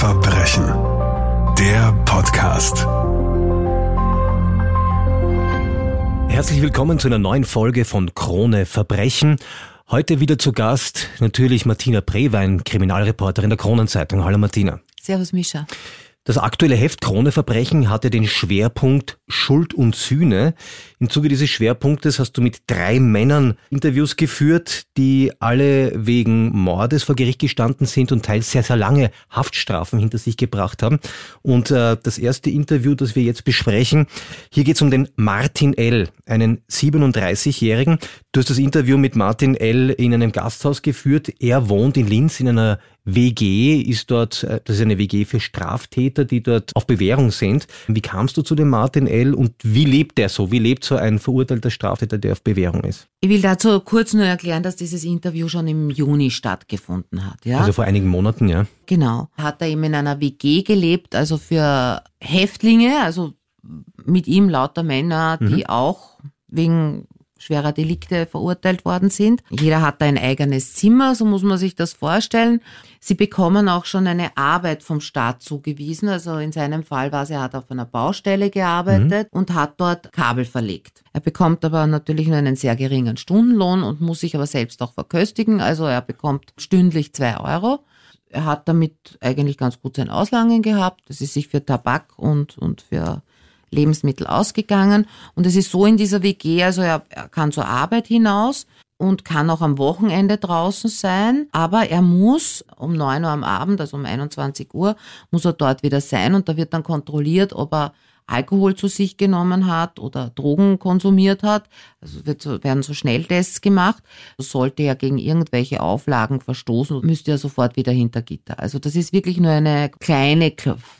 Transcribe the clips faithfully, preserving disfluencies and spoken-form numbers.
Verbrechen. Der Podcast. Herzlich willkommen zu einer neuen Folge von Krone Verbrechen. Heute wieder zu Gast natürlich Martina Brewein, Kriminalreporterin der Kronenzeitung. Hallo Martina. Servus Mischa. Das aktuelle Heft Krone Verbrechen hatte den Schwerpunkt Schuld und Sühne. Im Zuge dieses Schwerpunktes hast du mit drei Männern Interviews geführt, die alle wegen Mordes vor Gericht gestanden sind und teils sehr, sehr lange Haftstrafen hinter sich gebracht haben. Und äh, das erste Interview, das wir jetzt besprechen, hier geht es um den Martin L., einen siebenunddreißigjährigen. Du hast das Interview mit Martin L. in einem Gasthaus geführt. Er wohnt in Linz in einer W G, ist dort, das ist eine W G für Straftäter, die dort auf Bewährung sind. Wie kamst du zu dem Martin L. und wie lebt der so? Wie lebt so ein verurteilter Straftäter, der auf Bewährung ist? Ich will dazu kurz nur erklären, dass dieses Interview schon im Juni stattgefunden hat. Ja? Also vor einigen Monaten, ja. Genau. Hat er eben in einer W G gelebt, also für Häftlinge, also mit ihm lauter Männer, die mhm. auch wegen schwerer Delikte verurteilt worden sind. Jeder hat da ein eigenes Zimmer, so muss man sich das vorstellen. Sie bekommen auch schon eine Arbeit vom Staat zugewiesen. Also in seinem Fall war es, er hat auf einer Baustelle gearbeitet mhm. und hat dort Kabel verlegt. Er bekommt aber natürlich nur einen sehr geringen Stundenlohn und muss sich aber selbst auch verköstigen. Also er bekommt stündlich zwei Euro. Er hat damit eigentlich ganz gut sein Auslangen gehabt. Das ist sich für Tabak und, und für Lebensmittel ausgegangen. Und es ist so in dieser W G, also er, er kann zur Arbeit hinaus und kann auch am Wochenende draußen sein, aber er muss um neun Uhr am Abend, also um einundzwanzig Uhr, muss er dort wieder sein und da wird dann kontrolliert, ob er Alkohol zu sich genommen hat oder Drogen konsumiert hat. Also wird so, werden so Schnelltests gemacht. Sollte er gegen irgendwelche Auflagen verstoßen, müsste er sofort wieder hinter Gitter. Also das ist wirklich nur eine kleine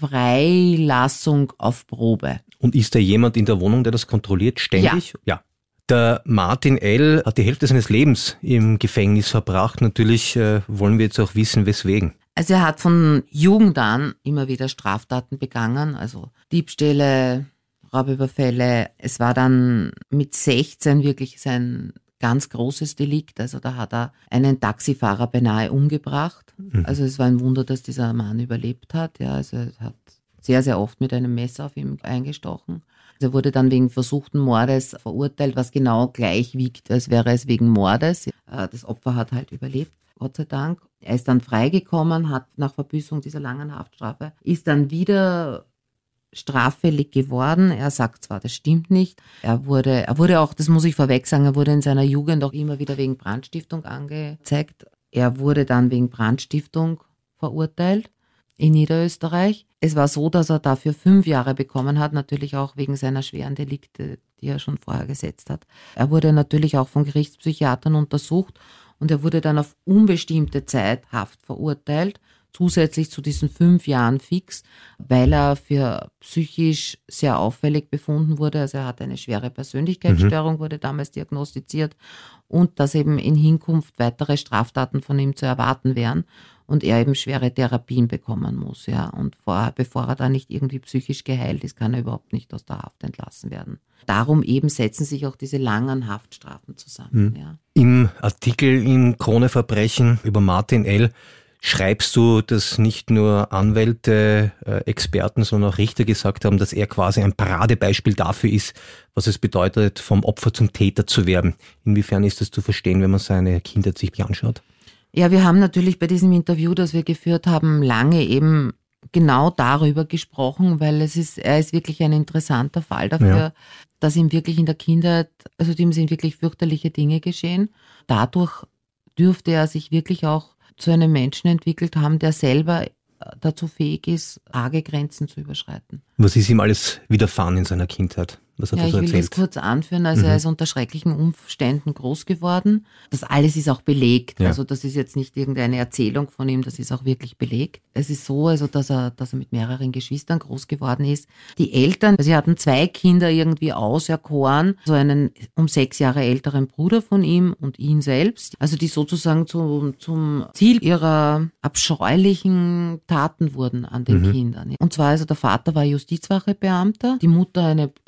Freilassung auf Probe. Und ist da jemand in der Wohnung, der das kontrolliert, ständig? Ja. Ja. Der Martin L. hat die Hälfte seines Lebens im Gefängnis verbracht. Natürlich äh, wollen wir jetzt auch wissen, weswegen. Also er hat von Jugend an immer wieder Straftaten begangen, also Diebstähle, Raubüberfälle. Es war dann mit sechzehn wirklich sein ganz großes Delikt. Also da hat er einen Taxifahrer beinahe umgebracht. Mhm. Also es war ein Wunder, dass dieser Mann überlebt hat. Ja, also er hat sehr, sehr oft mit einem Messer auf ihm eingestochen. Er wurde dann wegen versuchten Mordes verurteilt, was genau gleich wiegt, als wäre es wegen Mordes. Das Opfer hat halt überlebt, Gott sei Dank. Er ist dann freigekommen, hat nach Verbüßung dieser langen Haftstrafe, ist dann wieder straffällig geworden. Er sagt zwar, das stimmt nicht. Er wurde, er wurde auch, das muss ich vorweg sagen, er wurde in seiner Jugend auch immer wieder wegen Brandstiftung angezeigt. Er wurde dann wegen Brandstiftung verurteilt in Niederösterreich. Es war so, dass er dafür fünf Jahre bekommen hat, natürlich auch wegen seiner schweren Delikte, die er schon vorher gesetzt hat. Er wurde natürlich auch von Gerichtspsychiatern untersucht und er wurde dann auf unbestimmte Zeit Haft verurteilt, zusätzlich zu diesen fünf Jahren fix, weil er für psychisch sehr auffällig befunden wurde. Also er hatte eine schwere Persönlichkeitsstörung, mhm. wurde damals diagnostiziert und dass eben in Hinkunft weitere Straftaten von ihm zu erwarten wären. Und er eben schwere Therapien bekommen muss, ja. Und vor, bevor er da nicht irgendwie psychisch geheilt ist, kann er überhaupt nicht aus der Haft entlassen werden. Darum eben setzen sich auch diese langen Haftstrafen zusammen, mhm. ja. Im Artikel in Krone Verbrechen über Martin L. schreibst du, dass nicht nur Anwälte, äh, Experten, sondern auch Richter gesagt haben, dass er quasi ein Paradebeispiel dafür ist, was es bedeutet, vom Opfer zum Täter zu werden. Inwiefern ist das zu verstehen, wenn man seine Kindheit sich anschaut? Ja, wir haben natürlich bei diesem Interview, das wir geführt haben, lange eben genau darüber gesprochen, weil es ist, er ist wirklich ein interessanter Fall dafür, ja. dass ihm wirklich in der Kindheit, also dem sind wirklich fürchterliche Dinge geschehen. Dadurch dürfte er sich wirklich auch zu einem Menschen entwickelt haben, der selber dazu fähig ist, arge Grenzen zu überschreiten. Was ist ihm alles widerfahren in seiner Kindheit? Was hat ja, er so ich will erzählt? das kurz anführen. Also mhm. er ist unter schrecklichen Umständen groß geworden. Das alles ist auch belegt. Ja. Also das ist jetzt nicht irgendeine Erzählung von ihm, das ist auch wirklich belegt. Es ist so, also dass er, dass er mit mehreren Geschwistern groß geworden ist. Die Eltern, also sie hatten zwei Kinder irgendwie auserkoren, so einen um sechs Jahre älteren Bruder von ihm und ihn selbst. Also die sozusagen zum, zum Ziel ihrer abscheulichen Taten wurden an den mhm. Kindern. Und zwar also der Vater war Justizwachebeamter, die Mutter eine Gemeinde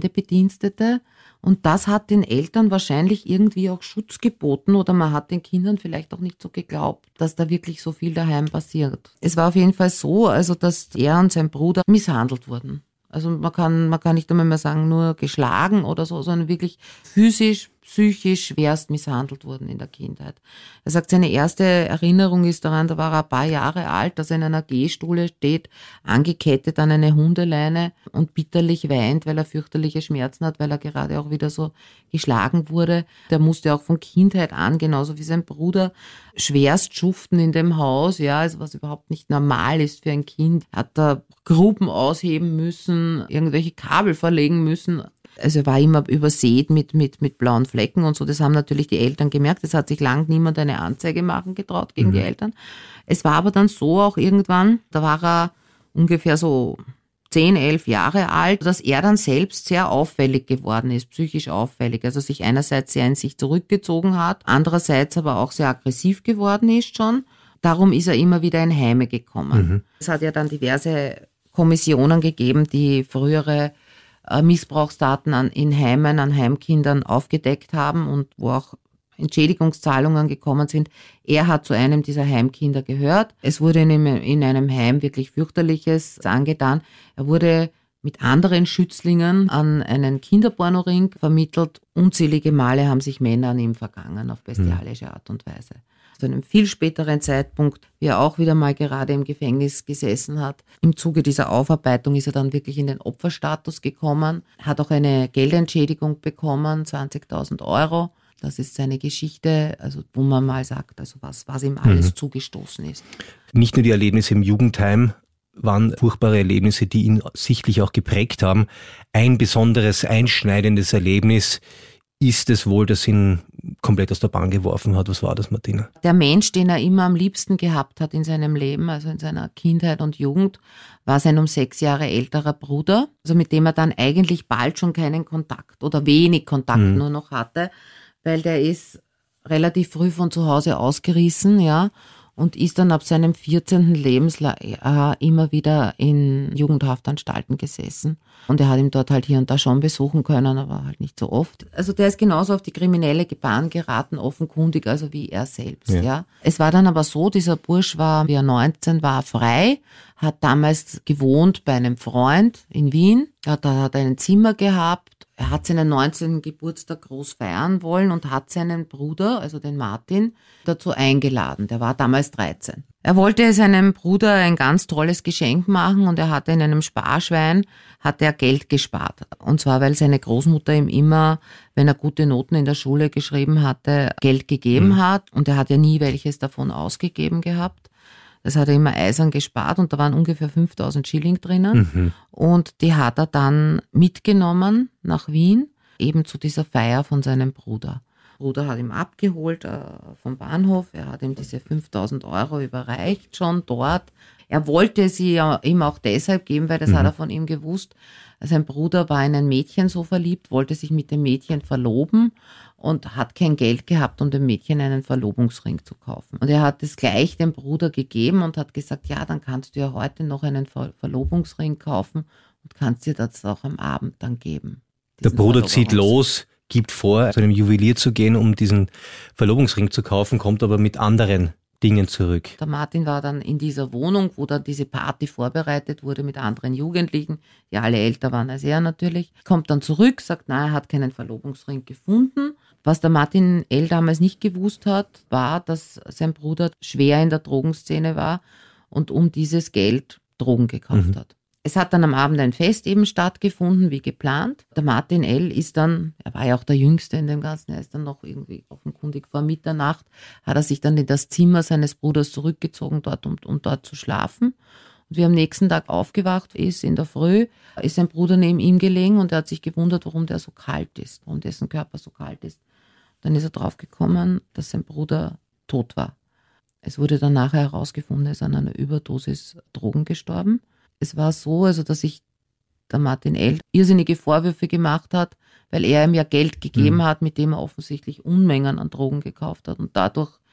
Gemeindebedienstete. Und das hat den Eltern wahrscheinlich irgendwie auch Schutz geboten oder man hat den Kindern vielleicht auch nicht so geglaubt, dass da wirklich so viel daheim passiert. Es war auf jeden Fall so, also dass er und sein Bruder misshandelt wurden. Also man kann, man kann nicht einmal mehr sagen, nur geschlagen oder so, sondern wirklich physisch, psychisch schwerst misshandelt wurden in der Kindheit. Er sagt, seine erste Erinnerung ist daran, da war er ein paar Jahre alt, dass er in einer Gehstuhle steht, angekettet an eine Hundeleine und bitterlich weint, weil er fürchterliche Schmerzen hat, weil er gerade auch wieder so geschlagen wurde. Der musste auch von Kindheit an, genauso wie sein Bruder, schwerst schuften in dem Haus, ja, also was überhaupt nicht normal ist für ein Kind. Er hat da Gruben ausheben müssen, irgendwelche Kabel verlegen müssen. Also er war immer übersät mit, mit, mit blauen Flecken und so. Das haben natürlich die Eltern gemerkt. Es hat sich lang niemand eine Anzeige machen getraut gegen mhm. die Eltern. Es war aber dann so auch irgendwann, da war er ungefähr so zehn, elf Jahre alt, dass er dann selbst sehr auffällig geworden ist, psychisch auffällig. Also sich einerseits sehr in sich zurückgezogen hat, andererseits aber auch sehr aggressiv geworden ist schon. Darum ist er immer wieder in Heime gekommen. Mhm. Es hat ja dann diverse Kommissionen gegeben, die frühere Missbrauchsdaten an, in Heimen, an Heimkindern aufgedeckt haben und wo auch Entschädigungszahlungen gekommen sind. Er hat zu einem dieser Heimkinder gehört. Es wurde in, in einem Heim wirklich fürchterliches angetan. Er wurde mit anderen Schützlingen an einen Kinderpornoring vermittelt. Unzählige Male haben sich Männer an ihm vergangen auf bestialische Art und Weise. Zu einem viel späteren Zeitpunkt, wie er auch wieder mal gerade im Gefängnis gesessen hat. Im Zuge dieser Aufarbeitung ist er dann wirklich in den Opferstatus gekommen, hat auch eine Geldentschädigung bekommen, zwanzigtausend Euro. Das ist seine Geschichte, also wo man mal sagt, also was, was ihm alles mhm. zugestoßen ist. Nicht nur die Erlebnisse im Jugendheim waren furchtbare Erlebnisse, die ihn sichtlich auch geprägt haben. Ein besonderes, einschneidendes Erlebnis ist es wohl, das ihn komplett aus der Bahn geworfen hat. Was war das, Martina? Der Mensch, den er immer am liebsten gehabt hat in seinem Leben, also in seiner Kindheit und Jugend, war sein um sechs Jahre älterer Bruder, also mit dem er dann eigentlich bald schon keinen Kontakt oder wenig Kontakt mhm. nur noch hatte, weil der ist relativ früh von zu Hause ausgerissen, ja, und ist dann ab seinem vierzehnten Lebensjahr immer wieder in Jugendhaftanstalten gesessen. Und er hat ihn dort halt hier und da schon besuchen können, aber halt nicht so oft. Also der ist genauso auf die kriminelle Bahn geraten, offenkundig, also wie er selbst. Ja. Ja. Es war dann aber so, dieser Bursch war, wie er neunzehn war, frei, hat damals gewohnt bei einem Freund in Wien. Da hat er ein Zimmer gehabt. Er hat seinen neunzehnten Geburtstag groß feiern wollen und hat seinen Bruder, also den Martin, dazu eingeladen. Der war damals dreizehn. Er wollte seinem Bruder ein ganz tolles Geschenk machen und er hatte in einem Sparschwein, hat er Geld gespart. Und zwar, weil seine Großmutter ihm immer, wenn er gute Noten in der Schule geschrieben hatte, Geld gegeben mhm. hat. Und er hat ja nie welches davon ausgegeben gehabt. Das hat er immer eisern gespart und da waren ungefähr fünftausend Schilling drinnen. Mhm. Und die hat er dann mitgenommen nach Wien, eben zu dieser Feier von seinem Bruder. Der Bruder hat ihn abgeholt äh, vom Bahnhof, er hat ihm diese fünftausend Euro überreicht schon dort. Er wollte sie ja ihm auch deshalb geben, weil das mhm. hat er von ihm gewusst. Sein Bruder war in ein Mädchen so verliebt, wollte sich mit dem Mädchen verloben und hat kein Geld gehabt, um dem Mädchen einen Verlobungsring zu kaufen. Und er hat es gleich dem Bruder gegeben und hat gesagt, ja, dann kannst du ja heute noch einen Ver- Verlobungsring kaufen und kannst dir das auch am Abend dann geben. Der Bruder zieht los, gibt vor, zu einem Juwelier zu gehen, um diesen Verlobungsring zu kaufen, kommt aber mit anderen Dingen zurück. Der Martin war dann in dieser Wohnung, wo dann diese Party vorbereitet wurde mit anderen Jugendlichen, die alle älter waren als er natürlich. Kommt dann zurück, sagt, nein, er hat keinen Verlobungsring gefunden. Was der Martin L. damals nicht gewusst hat, war, dass sein Bruder schwer in der Drogenszene war und um dieses Geld Drogen gekauft mhm. hat. Es hat dann am Abend ein Fest eben stattgefunden, wie geplant. Der Martin L. ist dann, er war ja auch der Jüngste in dem Ganzen, er ist dann noch irgendwie offenkundig vor Mitternacht, hat er sich dann in das Zimmer seines Bruders zurückgezogen, dort, um, um dort zu schlafen. Und wie er am nächsten Tag aufgewacht ist, in der Früh, ist sein Bruder neben ihm gelegen und er hat sich gewundert, warum der so kalt ist, warum dessen Körper so kalt ist. Dann ist er draufgekommen, dass sein Bruder tot war. Es wurde dann nachher herausgefunden, er ist an einer Überdosis Drogen gestorben. Es war so, also dass sich der Martin L. irrsinnige Vorwürfe gemacht hat, weil er ihm ja Geld gegeben mhm. hat, mit dem er offensichtlich Unmengen an Drogen gekauft hat und dadurch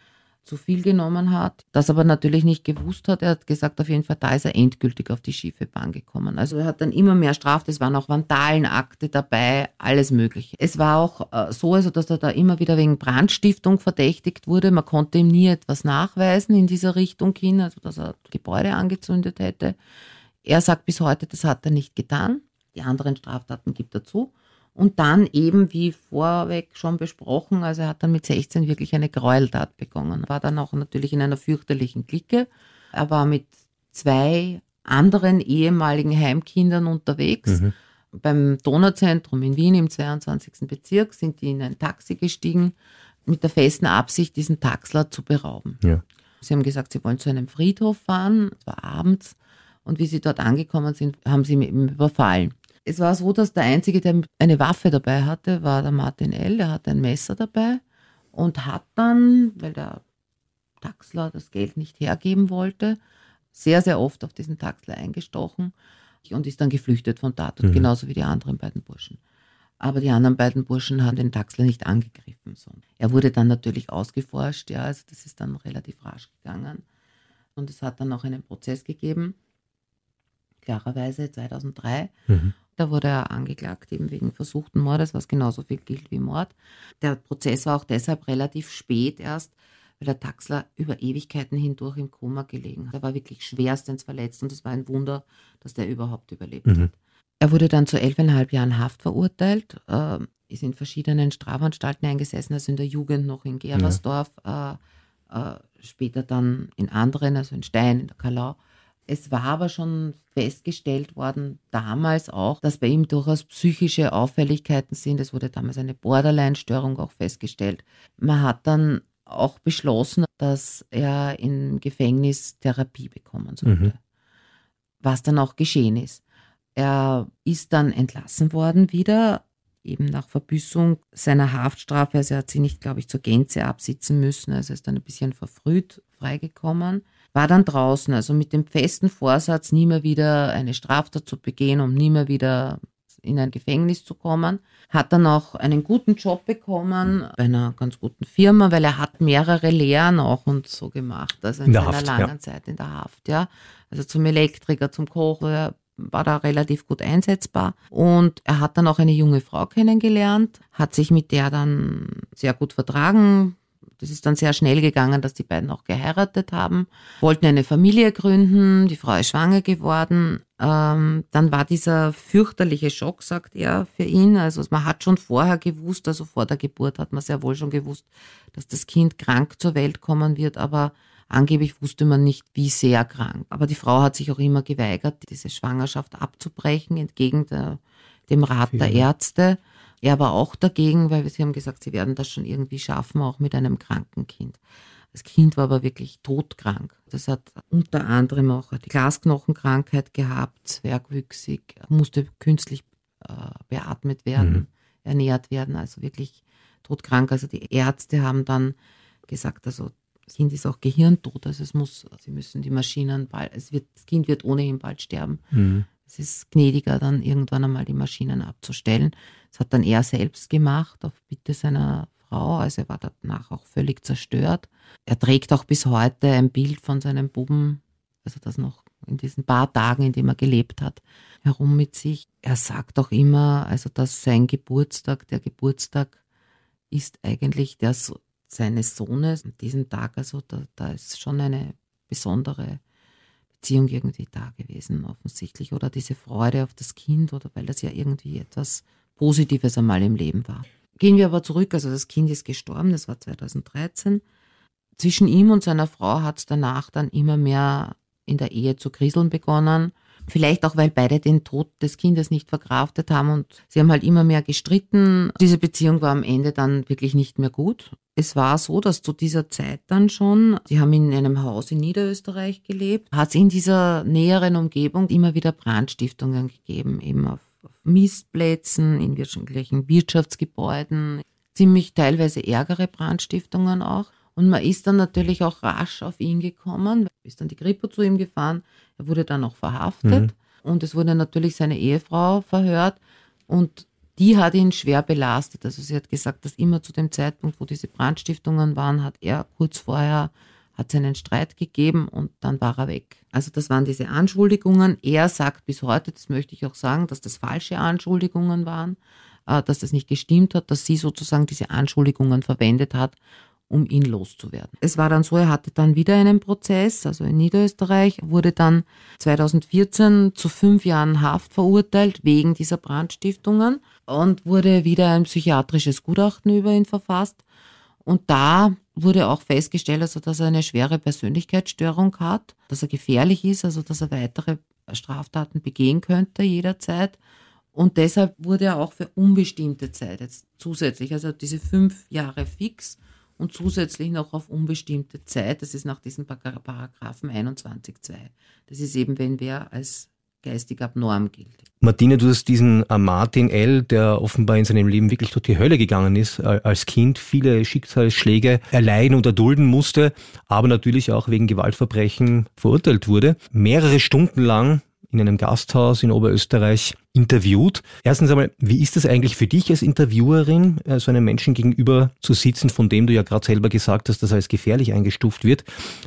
zu viel genommen hat, das aber natürlich nicht gewusst hat. Er hat gesagt, auf jeden Fall, da ist er endgültig auf die schiefe Bahn gekommen. Also er hat dann immer mehr Strafen, es waren auch Vandalenakte dabei, alles Mögliche. Es war auch äh, so, also dass er da immer wieder wegen Brandstiftung verdächtigt wurde. Man konnte ihm nie etwas nachweisen in dieser Richtung hin, also dass er Gebäude angezündet hätte. Er sagt bis heute, das hat er nicht getan. Die anderen Straftaten gibt er zu. Und dann eben, wie vorweg schon besprochen, also er hat dann mit sechzehn wirklich eine Gräueltat begangen. War dann auch natürlich in einer fürchterlichen Clique. Er war mit zwei anderen ehemaligen Heimkindern unterwegs. Mhm. Beim Donauzentrum in Wien im zweiundzwanzigsten Bezirk sind die in ein Taxi gestiegen, mit der festen Absicht, diesen Taxler zu berauben. Ja. Sie haben gesagt, sie wollen zu einem Friedhof fahren, es war abends. Und wie sie dort angekommen sind, haben sie ihn eben überfallen. Es war so, dass der Einzige, der eine Waffe dabei hatte, war der Martin L., der hatte ein Messer dabei und hat dann, weil der Taxler das Geld nicht hergeben wollte, sehr, sehr oft auf diesen Taxler eingestochen und ist dann geflüchtet vom Tatort, mhm. genauso wie die anderen beiden Burschen. Aber die anderen beiden Burschen haben den Taxler nicht angegriffen. So. Er wurde dann natürlich ausgeforscht, ja, also das ist dann relativ rasch gegangen. Und es hat dann auch einen Prozess gegeben, klarerweise zweitausenddrei. Mhm. Da wurde er angeklagt, eben wegen versuchten Mordes, was genauso viel gilt wie Mord. Der Prozess war auch deshalb relativ spät erst, weil der Taxler über Ewigkeiten hindurch im Koma gelegen hat. Er war wirklich schwerstens verletzt und es war ein Wunder, dass der überhaupt überlebt mhm. hat. Er wurde dann zu elfeinhalb Jahren Haft verurteilt, äh, ist in verschiedenen Strafanstalten eingesessen, also in der Jugend noch in Gerersdorf, ja. äh, äh, später dann in anderen, also in Stein, in der Kalau. Es war aber schon festgestellt worden, damals auch, dass bei ihm durchaus psychische Auffälligkeiten sind. Es wurde damals eine Borderline-Störung auch festgestellt. Man hat dann auch beschlossen, dass er im Gefängnis Therapie bekommen sollte, mhm. was dann auch geschehen ist. Er ist dann entlassen worden wieder, eben nach Verbüßung seiner Haftstrafe. Also er hat sie nicht, glaube ich, zur Gänze absitzen müssen. Also er ist dann ein bisschen verfrüht freigekommen. War dann draußen, also mit dem festen Vorsatz, nie mehr wieder eine Straftat zu begehen, um nie mehr wieder in ein Gefängnis zu kommen. Hat dann auch einen guten Job bekommen bei einer ganz guten Firma, weil er hat mehrere Lehren auch und so gemacht, also in, in seiner Haft, langen ja. Zeit in der Haft. Ja. Also zum Elektriker, zum Koch, er war da relativ gut einsetzbar. Und er hat dann auch eine junge Frau kennengelernt, hat sich mit der dann sehr gut vertragen. Das ist dann sehr schnell gegangen, dass die beiden auch geheiratet haben, wollten eine Familie gründen, die Frau ist schwanger geworden. Ähm, dann war dieser fürchterliche Schock, sagt er, für ihn. Also man hat schon vorher gewusst, also vor der Geburt hat man sehr wohl schon gewusst, dass das Kind krank zur Welt kommen wird, aber angeblich wusste man nicht, wie sehr krank. Aber die Frau hat sich auch immer geweigert, diese Schwangerschaft abzubrechen, entgegen der, dem Rat der Ärzte. Er war auch dagegen, weil sie haben gesagt, sie werden das schon irgendwie schaffen, auch mit einem kranken Kind. Das Kind war aber wirklich todkrank. Das hat unter anderem auch die Glasknochenkrankheit gehabt, zwergwüchsig, musste künstlich äh, beatmet werden, mhm. ernährt werden, also wirklich todkrank. Also die Ärzte haben dann gesagt, also das Kind ist auch gehirntot, also es muss, sie müssen die Maschinen bald, es wird, das Kind wird ohnehin bald sterben. Mhm. Es ist gnädiger, dann irgendwann einmal die Maschinen abzustellen. Das hat dann er selbst gemacht, auf Bitte seiner Frau. Also er war danach auch völlig zerstört. Er trägt auch bis heute ein Bild von seinem Buben, also das noch in diesen paar Tagen, in denen er gelebt hat, herum mit sich. Er sagt auch immer, also dass sein Geburtstag, der Geburtstag ist eigentlich der seines Sohnes. An diesem Tag, also da, da ist schon eine besondere Beziehung irgendwie da gewesen, offensichtlich. Oder diese Freude auf das Kind, oder weil das ja irgendwie etwas Positives einmal im Leben war. Gehen wir aber zurück, also das Kind ist gestorben, das war zweitausenddreizehn. Zwischen ihm und seiner Frau hat es danach dann immer mehr in der Ehe zu kriseln begonnen. Vielleicht auch, weil beide den Tod des Kindes nicht verkraftet haben und sie haben halt immer mehr gestritten. Diese Beziehung war am Ende dann wirklich nicht mehr gut. Es war so, dass zu dieser Zeit dann schon, sie haben in einem Haus in Niederösterreich gelebt, hat es in dieser näheren Umgebung immer wieder Brandstiftungen gegeben, eben auf, auf Mistplätzen, in irgendwelchen Wirtschaftsgebäuden, ziemlich teilweise ärgere Brandstiftungen auch. Und man ist dann natürlich auch rasch auf ihn gekommen, ist dann die Kripo zu ihm gefahren, er wurde dann auch verhaftet mhm. und es wurde natürlich seine Ehefrau verhört und Die hat ihn schwer belastet. Also sie hat gesagt, dass immer zu dem Zeitpunkt, wo diese Brandstiftungen waren, hat er kurz vorher hat es einen Streit gegeben und dann war er weg. Also das waren diese Anschuldigungen. Er sagt bis heute, das möchte ich auch sagen, dass das falsche Anschuldigungen waren, dass das nicht gestimmt hat, dass sie sozusagen diese Anschuldigungen verwendet hat, um ihn loszuwerden. Es war dann so, er hatte dann wieder einen Prozess, also in Niederösterreich, wurde dann zweitausendvierzehn zu fünf Jahren Haft verurteilt wegen dieser Brandstiftungen und wurde wieder ein psychiatrisches Gutachten über ihn verfasst. Und da wurde auch festgestellt, also dass er eine schwere Persönlichkeitsstörung hat, dass er gefährlich ist, also dass er weitere Straftaten begehen könnte jederzeit. Und deshalb wurde er auch für unbestimmte Zeit jetzt zusätzlich, also diese fünf Jahre fix und zusätzlich noch auf unbestimmte Zeit, das ist nach diesem Paragraphen einundzwanzig Absatz zwei. Das ist eben, wenn wer als geistig abnorm gilt. Martine, du hast diesen Martin L., der offenbar in seinem Leben wirklich durch die Hölle gegangen ist, als Kind viele Schicksalsschläge erleiden und erdulden musste, aber natürlich auch wegen Gewaltverbrechen verurteilt wurde. Mehrere Stunden lang in einem Gasthaus in Oberösterreich interviewt. Erstens einmal, wie ist das eigentlich für dich als Interviewerin, so einem Menschen gegenüber zu sitzen, von dem du ja gerade selber gesagt hast, dass er als gefährlich eingestuft wird?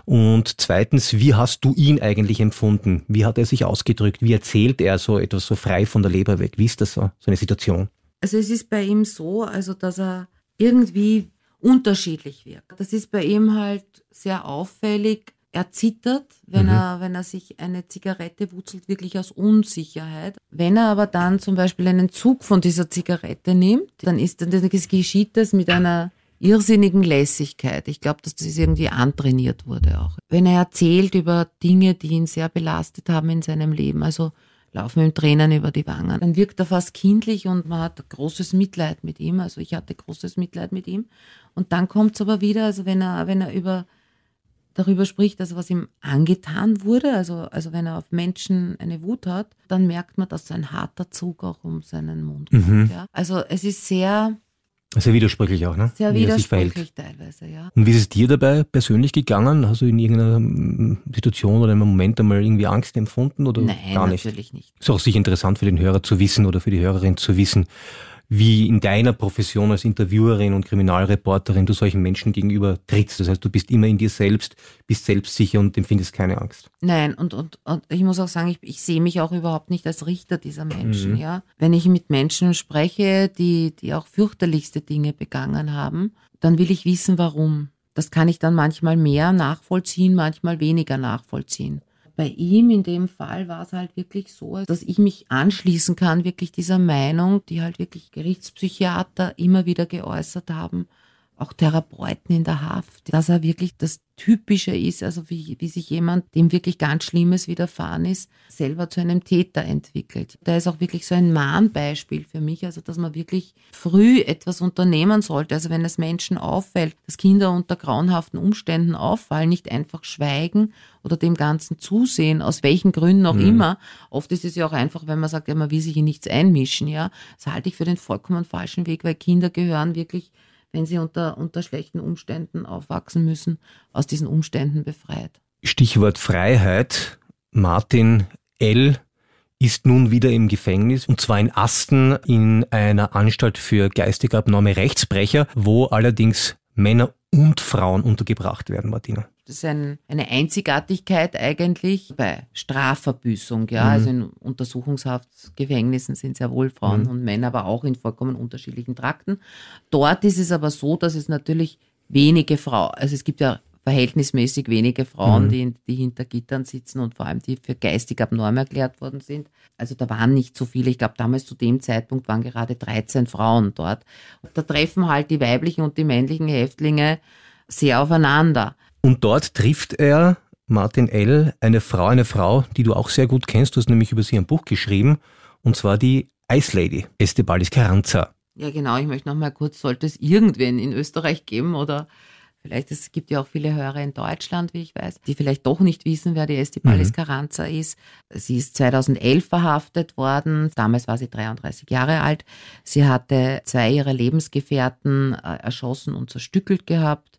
Und zweitens, wie hast du ihn eigentlich empfunden? Wie hat er sich ausgedrückt? Wie erzählt er so etwas so frei von der Leber weg? Wie ist das so, so eine Situation? Also es ist bei ihm so, also dass er irgendwie unterschiedlich wirkt. Das ist bei ihm halt sehr auffällig. Er zittert, wenn mhm. er, wenn er sich eine Zigarette wurzelt, wirklich aus Unsicherheit. Wenn er aber dann zum Beispiel einen Zug von dieser Zigarette nimmt, dann ist dann das geschieht das mit einer irrsinnigen Lässigkeit. Ich glaube, dass das irgendwie antrainiert wurde auch. Wenn er erzählt über Dinge, die ihn sehr belastet haben in seinem Leben, also laufen ihm Tränen über die Wangen, dann wirkt er fast kindlich und man hat großes Mitleid mit ihm. Also ich hatte großes Mitleid mit ihm. Und dann kommt es aber wieder, also wenn er, wenn er über darüber spricht, also was ihm angetan wurde, also, also wenn er auf Menschen eine Wut hat, dann merkt man, dass so ein harter Zug auch um seinen Mund kommt. Mhm. Ja. Also es ist sehr... Sehr widersprüchlich auch, ne? Sehr widersprüchlich teilweise, ja. Und wie ist es dir dabei persönlich gegangen? Hast du in irgendeiner Situation oder einem Moment einmal irgendwie Angst empfunden oder Nein, gar nicht? Nein, natürlich nicht. Ist auch sicher interessant für den Hörer zu wissen oder für die Hörerin zu wissen, wie in deiner Profession als Interviewerin und Kriminalreporterin du solchen Menschen gegenüber trittst. Das heißt, du bist immer in dir selbst, bist selbstsicher und empfindest keine Angst. Nein, und, und, und ich muss auch sagen, ich, ich sehe mich auch überhaupt nicht als Richter dieser Menschen. Mhm. Ja. Wenn ich mit Menschen spreche, die, die auch fürchterlichste Dinge begangen haben, dann will ich wissen, warum. Das kann ich dann manchmal mehr nachvollziehen, manchmal weniger nachvollziehen. Bei ihm in dem Fall war es halt wirklich so, dass ich mich anschließen kann, wirklich dieser Meinung, die halt wirklich Gerichtspsychiater immer wieder geäußert haben, auch Therapeuten in der Haft, dass er wirklich das Typische ist, also wie, wie sich jemand, dem wirklich ganz Schlimmes widerfahren ist, selber zu einem Täter entwickelt. Da ist auch wirklich so ein Mahnbeispiel für mich, also dass man wirklich früh etwas unternehmen sollte. Also wenn es Menschen auffällt, dass Kinder unter grauenhaften Umständen auffallen, nicht einfach schweigen oder dem Ganzen zusehen, aus welchen Gründen auch mhm. immer. Oft ist es ja auch einfach, wenn man sagt, ja, man will sich in nichts einmischen. Ja, das halte ich für den vollkommen falschen Weg, weil Kinder gehören wirklich, wenn sie unter, unter schlechten Umständen aufwachsen müssen, aus diesen Umständen befreit. Stichwort Freiheit. Martin L. ist nun wieder im Gefängnis, und zwar in Asten in einer Anstalt für geistig abnorme Rechtsbrecher, wo allerdings Männer und Frauen untergebracht werden, Martina. Das ist ein, eine Einzigartigkeit eigentlich bei Strafverbüßung. Ja? Mhm. Also in Untersuchungshaftgefängnissen sind sehr wohl Frauen mhm. und Männer, aber auch in vollkommen unterschiedlichen Trakten. Dort ist es aber so, dass es natürlich wenige Frauen, also es gibt ja verhältnismäßig wenige Frauen, mhm. die, die hinter Gittern sitzen und vor allem die für geistig abnorm erklärt worden sind. Also da waren nicht so viele. Ich glaube, damals zu dem Zeitpunkt waren gerade dreizehn Frauen dort. Und da treffen halt die weiblichen und die männlichen Häftlinge sehr aufeinander. Und dort trifft er, Martin L., eine Frau, eine Frau, die du auch sehr gut kennst. Du hast nämlich über sie ein Buch geschrieben, und zwar die Ice Lady, Estebalis Carranza. Ja genau, ich möchte noch mal kurz, sollte es irgendwen in Österreich geben oder vielleicht, es gibt ja auch viele Hörer in Deutschland, wie ich weiß, die vielleicht doch nicht wissen, wer die Estebalis mhm. Carranza ist. Sie ist zweitausendelf verhaftet worden. Damals war sie dreiunddreißig Jahre alt. Sie hatte zwei ihrer Lebensgefährten äh, erschossen und zerstückelt gehabt.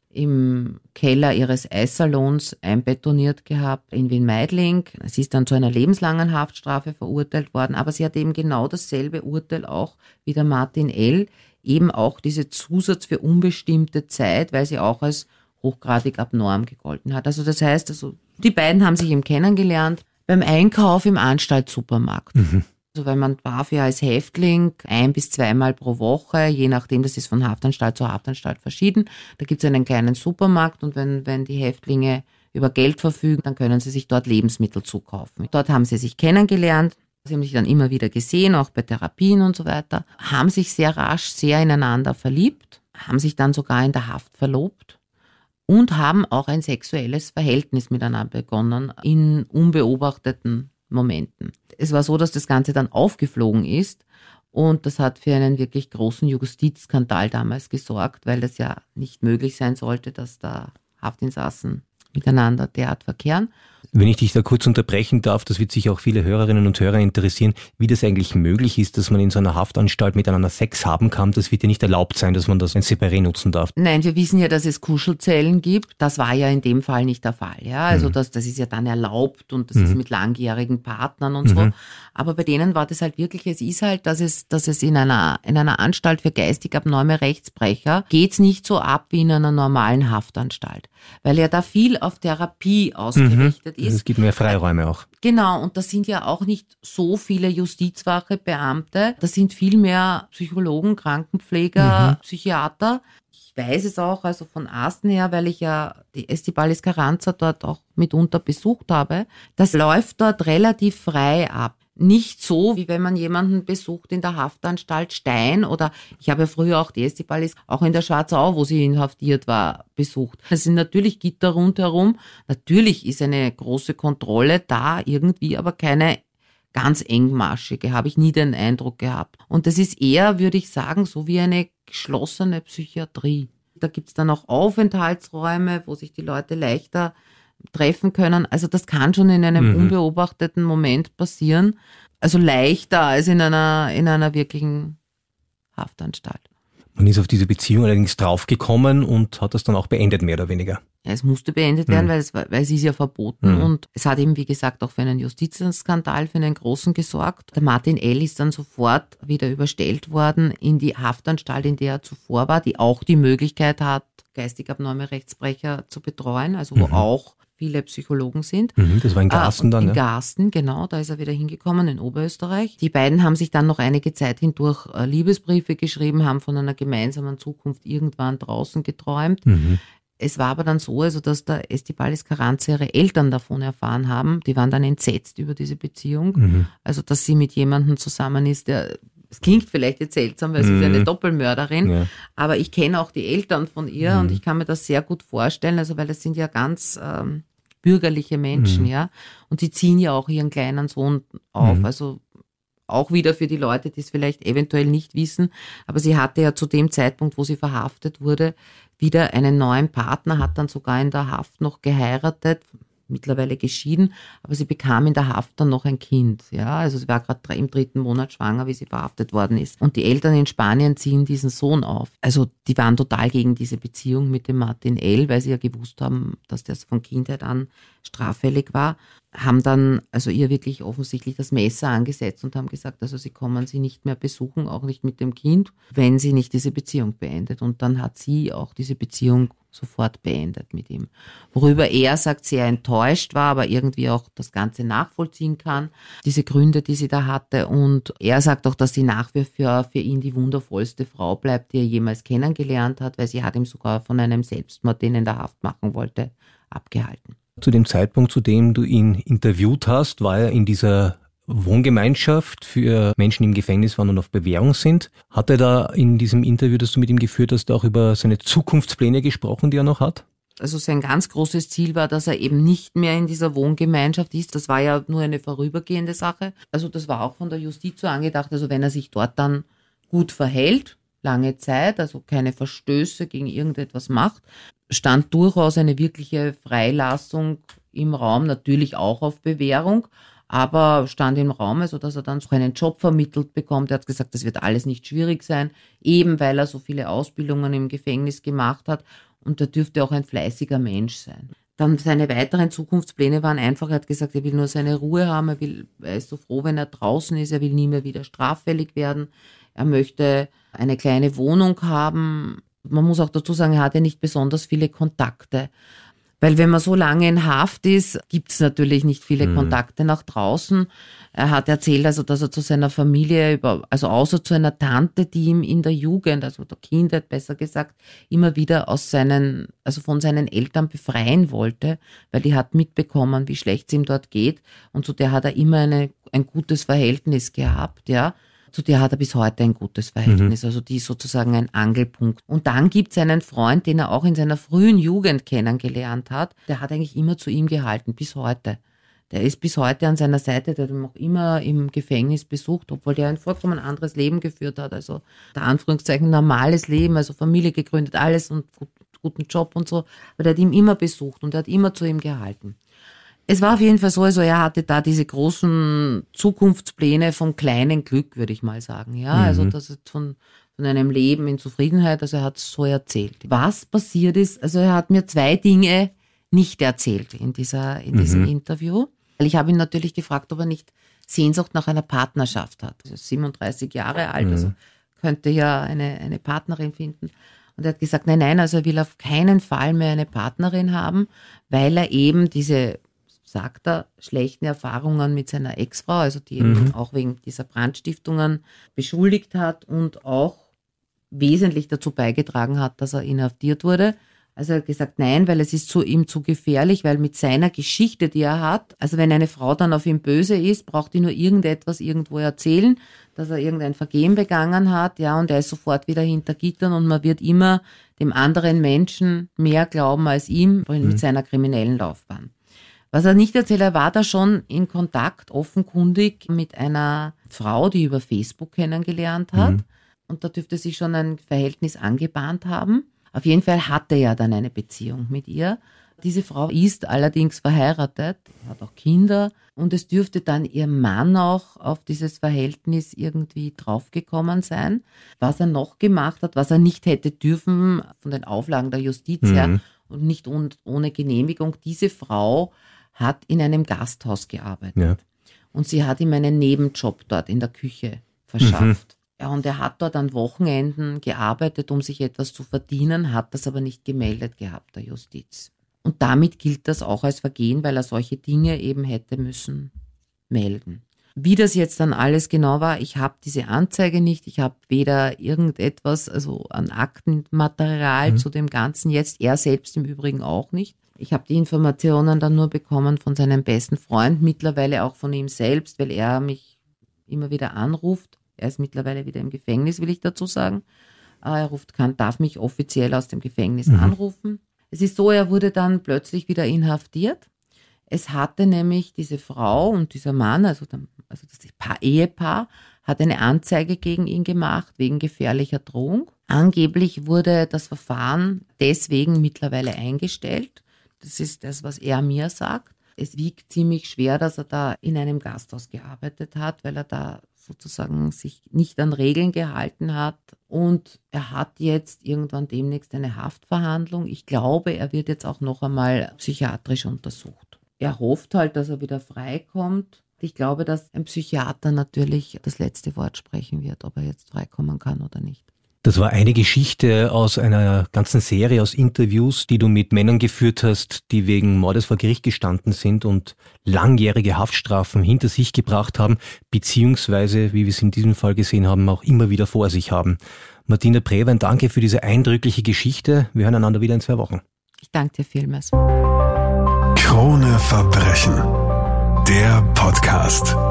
im Keller ihres Eissalons einbetoniert gehabt in Wien-Meidling. Sie ist dann zu einer lebenslangen Haftstrafe verurteilt worden, aber sie hat eben genau dasselbe Urteil auch wie der Martin L., eben auch diese Zusatz für unbestimmte Zeit, weil sie auch als hochgradig abnorm gegolten hat. Also das heißt, also die beiden haben sich eben kennengelernt beim Einkauf im Anstaltssupermarkt. Mhm. Also weil man darf ja als Häftling ein- bis zweimal pro Woche, je nachdem, das ist von Haftanstalt zu Haftanstalt verschieden, da gibt es einen kleinen Supermarkt und wenn, wenn die Häftlinge über Geld verfügen, dann können sie sich dort Lebensmittel zukaufen. Dort haben sie sich kennengelernt, sie haben sich dann immer wieder gesehen, auch bei Therapien und so weiter, haben sich sehr rasch sehr ineinander verliebt, haben sich dann sogar in der Haft verlobt und haben auch ein sexuelles Verhältnis miteinander begonnen in unbeobachteten Momenten. Es war so, dass das Ganze dann aufgeflogen ist und das hat für einen wirklich großen Justizskandal damals gesorgt, weil das ja nicht möglich sein sollte, dass da Haftinsassen miteinander derart verkehren. Wenn ich dich da kurz unterbrechen darf, das wird sich auch viele Hörerinnen und Hörer interessieren, wie das eigentlich möglich ist, dass man in so einer Haftanstalt miteinander Sex haben kann. Das wird ja nicht erlaubt sein, dass man das ein Separé nutzen darf. Nein, wir wissen ja, dass es Kuschelzellen gibt. Das war ja in dem Fall nicht der Fall. Ja, also mhm. das, das ist ja dann erlaubt und das mhm. ist mit langjährigen Partnern und so. Mhm. Aber bei denen war das halt wirklich, es ist halt, dass es, dass es in einer, in einer Anstalt für geistig abnorme Rechtsbrecher geht's nicht so ab wie in einer normalen Haftanstalt. Weil ja da viel auf Therapie ausgerichtet mhm. ist. Es gibt mehr Freiräume auch. Genau, und das sind ja auch nicht so viele Justizwache-Beamte. Das sind viel mehr Psychologen, Krankenpfleger, mhm. Psychiater. Ich weiß es auch, also von Asten her, weil ich ja die Estibalis Carranza dort auch mitunter besucht habe. Das läuft dort relativ frei ab. Nicht so, wie wenn man jemanden besucht in der Haftanstalt Stein oder ich habe ja früher auch die Estibalis auch in der Schwarzau, wo sie inhaftiert war, besucht. Es sind natürlich Gitter rundherum. Natürlich ist eine große Kontrolle da irgendwie, aber keine ganz engmaschige, habe ich nie den Eindruck gehabt. Und das ist eher, würde ich sagen, so wie eine geschlossene Psychiatrie. Da gibt's dann auch Aufenthaltsräume, wo sich die Leute leichter treffen können. Also das kann schon in einem mhm. unbeobachteten Moment passieren. Also leichter als in einer, in einer wirklichen Haftanstalt. Man ist auf diese Beziehung allerdings draufgekommen und hat das dann auch beendet, mehr oder weniger. Ja, es musste beendet werden, mhm. weil, es, weil es ist ja verboten mhm. und es hat eben, wie gesagt, auch für einen Justizskandal, für einen großen gesorgt. Der Martin L. ist dann sofort wieder überstellt worden in die Haftanstalt, in der er zuvor war, die auch die Möglichkeit hat, geistig abnorme Rechtsbrecher zu betreuen, also wo mhm. auch viele Psychologen sind. Mhm, das war in Garsten äh, dann, In ja? Garsten, genau, da ist er wieder hingekommen, in Oberösterreich. Die beiden haben sich dann noch einige Zeit hindurch äh, Liebesbriefe geschrieben, haben von einer gemeinsamen Zukunft irgendwann draußen geträumt. Mhm. Es war aber dann so, also dass der Estibalis Carranza ihre Eltern davon erfahren haben. Die waren dann entsetzt über diese Beziehung. Mhm. Also, dass sie mit jemandem zusammen ist, der, es klingt vielleicht jetzt seltsam, weil sie mhm. ist eine Doppelmörderin, ja. aber ich kenne auch die Eltern von ihr mhm. und ich kann mir das sehr gut vorstellen, also weil das sind ja ganz ähm, bürgerliche Menschen, mhm. ja. Und sie ziehen ja auch ihren kleinen Sohn auf, mhm. also auch wieder für die Leute, die es vielleicht eventuell nicht wissen, aber sie hatte ja zu dem Zeitpunkt, wo sie verhaftet wurde, wieder einen neuen Partner, hat dann sogar in der Haft noch geheiratet, mittlerweile geschieden, aber sie bekam in der Haft dann noch ein Kind. Ja, also sie war gerade im dritten Monat schwanger, wie sie verhaftet worden ist. Und die Eltern in Spanien ziehen diesen Sohn auf. Also die waren total gegen diese Beziehung mit dem Martin L., weil sie ja gewusst haben, dass der von Kindheit an straffällig war, haben dann also ihr wirklich offensichtlich das Messer angesetzt und haben gesagt, also sie kommen sie nicht mehr besuchen, auch nicht mit dem Kind, wenn sie nicht diese Beziehung beendet. Und dann hat sie auch diese Beziehung sofort beendet mit ihm. Worüber er sagt, sehr enttäuscht war, aber irgendwie auch das Ganze nachvollziehen kann, diese Gründe, die sie da hatte. Und er sagt auch, dass sie nach wie vor für ihn die wundervollste Frau bleibt, die er jemals kennengelernt hat, weil sie hat ihm sogar von einem Selbstmord, den er in der Haft machen wollte, abgehalten. Zu dem Zeitpunkt, zu dem du ihn interviewt hast, war er in dieser Wohngemeinschaft für Menschen, die im Gefängnis waren und auf Bewährung sind. Hat er da in diesem Interview, das du mit ihm geführt hast, auch über seine Zukunftspläne gesprochen, die er noch hat? Also sein ganz großes Ziel war, dass er eben nicht mehr in dieser Wohngemeinschaft ist. Das war ja nur eine vorübergehende Sache. Also das war auch von der Justiz so angedacht. Also wenn er sich dort dann gut verhält, lange Zeit, also keine Verstöße gegen irgendetwas macht, stand durchaus eine wirkliche Freilassung im Raum, natürlich auch auf Bewährung, aber stand im Raum, also dass er dann so einen Job vermittelt bekommt. Er hat gesagt, das wird alles nicht schwierig sein, eben weil er so viele Ausbildungen im Gefängnis gemacht hat und er dürfte auch ein fleißiger Mensch sein. Dann seine weiteren Zukunftspläne waren einfach, er hat gesagt, er will nur seine Ruhe haben, er, will, er ist so froh, wenn er draußen ist, er will nie mehr wieder straffällig werden, er möchte eine kleine Wohnung haben. Man muss auch dazu sagen, er hatte nicht besonders viele Kontakte. Weil wenn man so lange in Haft ist, gibt es natürlich nicht viele mhm. Kontakte nach draußen. Er hat erzählt, also dass er zu seiner Familie, über, also außer zu einer Tante, die ihm in der Jugend, also der Kindheit besser gesagt, immer wieder aus seinen, also von seinen Eltern befreien wollte, weil die hat mitbekommen, wie schlecht es ihm dort geht. Und zu der hat er immer eine, ein gutes Verhältnis gehabt, ja. Zu der hat er bis heute ein gutes Verhältnis, mhm. also die ist sozusagen ein Angelpunkt. Und dann gibt es einen Freund, den er auch in seiner frühen Jugend kennengelernt hat, der hat eigentlich immer zu ihm gehalten, bis heute. Der ist bis heute an seiner Seite, der hat ihn auch immer im Gefängnis besucht, obwohl der ein vollkommen anderes Leben geführt hat, also der Anführungszeichen normales Leben, also Familie gegründet, alles und gut, guten Job und so, aber der hat ihn immer besucht und der hat immer zu ihm gehalten. Es war auf jeden Fall so, also er hatte da diese großen Zukunftspläne vom kleinen Glück, würde ich mal sagen. Ja, mhm. also das ist von, von einem Leben in Zufriedenheit, also er hat es so erzählt. Was passiert ist, also er hat mir zwei Dinge nicht erzählt in dieser, in diesem mhm. Interview. Ich habe ihn natürlich gefragt, ob er nicht Sehnsucht nach einer Partnerschaft hat. Er ist siebenunddreißig Jahre alt, mhm. also könnte ja eine, eine Partnerin finden. Und er hat gesagt, nein, nein, also er will auf keinen Fall mehr eine Partnerin haben, weil er eben diese, sagt er, schlechten Erfahrungen mit seiner Ex-Frau, also die mhm. eben auch wegen dieser Brandstiftungen beschuldigt hat und auch wesentlich dazu beigetragen hat, dass er inhaftiert wurde. Also er hat gesagt, nein, weil es ist zu ihm zu gefährlich, weil mit seiner Geschichte, die er hat, also wenn eine Frau dann auf ihn böse ist, braucht die nur irgendetwas irgendwo erzählen, dass er irgendein Vergehen begangen hat, ja, und er ist sofort wieder hinter Gittern und man wird immer dem anderen Menschen mehr glauben als ihm mit mhm. seiner kriminellen Laufbahn. Was er nicht erzählt, er war da schon in Kontakt, offenkundig, mit einer Frau, die über Facebook kennengelernt hat. Mhm. Und da dürfte sich schon ein Verhältnis angebahnt haben. Auf jeden Fall hatte er dann eine Beziehung mit ihr. Diese Frau ist allerdings verheiratet, hat auch Kinder. Und es dürfte dann ihr Mann auch auf dieses Verhältnis irgendwie draufgekommen sein. Was er noch gemacht hat, was er nicht hätte dürfen von den Auflagen der Justiz mhm. her und nicht ohne Genehmigung. Diese Frau hat in einem Gasthaus gearbeitet. Ja. Und sie hat ihm einen Nebenjob dort in der Küche verschafft. Mhm. Ja, und er hat dort an Wochenenden gearbeitet, um sich etwas zu verdienen, hat das aber nicht gemeldet gehabt, der Justiz. Und damit gilt das auch als Vergehen, weil er solche Dinge eben hätte müssen melden. Wie das jetzt dann alles genau war, ich habe diese Anzeige nicht, ich habe weder irgendetwas, also an Aktenmaterial mhm. zu dem Ganzen jetzt, er selbst im Übrigen auch nicht. Ich habe die Informationen dann nur bekommen von seinem besten Freund, mittlerweile auch von ihm selbst, weil er mich immer wieder anruft. Er ist mittlerweile wieder im Gefängnis, will ich dazu sagen. Er ruft, kann, darf mich offiziell aus dem Gefängnis mhm. anrufen. Es ist so, er wurde dann plötzlich wieder inhaftiert. Es hatte nämlich diese Frau und dieser Mann, also, der, also das Paar, Ehepaar, hat eine Anzeige gegen ihn gemacht wegen gefährlicher Drohung. Angeblich wurde das Verfahren deswegen mittlerweile eingestellt. Das ist das, was er mir sagt. Es wiegt ziemlich schwer, dass er da in einem Gasthaus gearbeitet hat, weil er da sozusagen sich nicht an Regeln gehalten hat. Und er hat jetzt irgendwann demnächst eine Haftverhandlung. Ich glaube, er wird jetzt auch noch einmal psychiatrisch untersucht. Er hofft halt, dass er wieder freikommt. Ich glaube, dass ein Psychiater natürlich das letzte Wort sprechen wird, ob er jetzt freikommen kann oder nicht. Das war eine Geschichte aus einer ganzen Serie aus Interviews, die du mit Männern geführt hast, die wegen Mordes vor Gericht gestanden sind und langjährige Haftstrafen hinter sich gebracht haben, beziehungsweise, wie wir es in diesem Fall gesehen haben, auch immer wieder vor sich haben. Martina Brewein, danke für diese eindrückliche Geschichte. Wir hören einander wieder in zwei Wochen. Ich danke dir vielmals. Krone Verbrechen, der Podcast.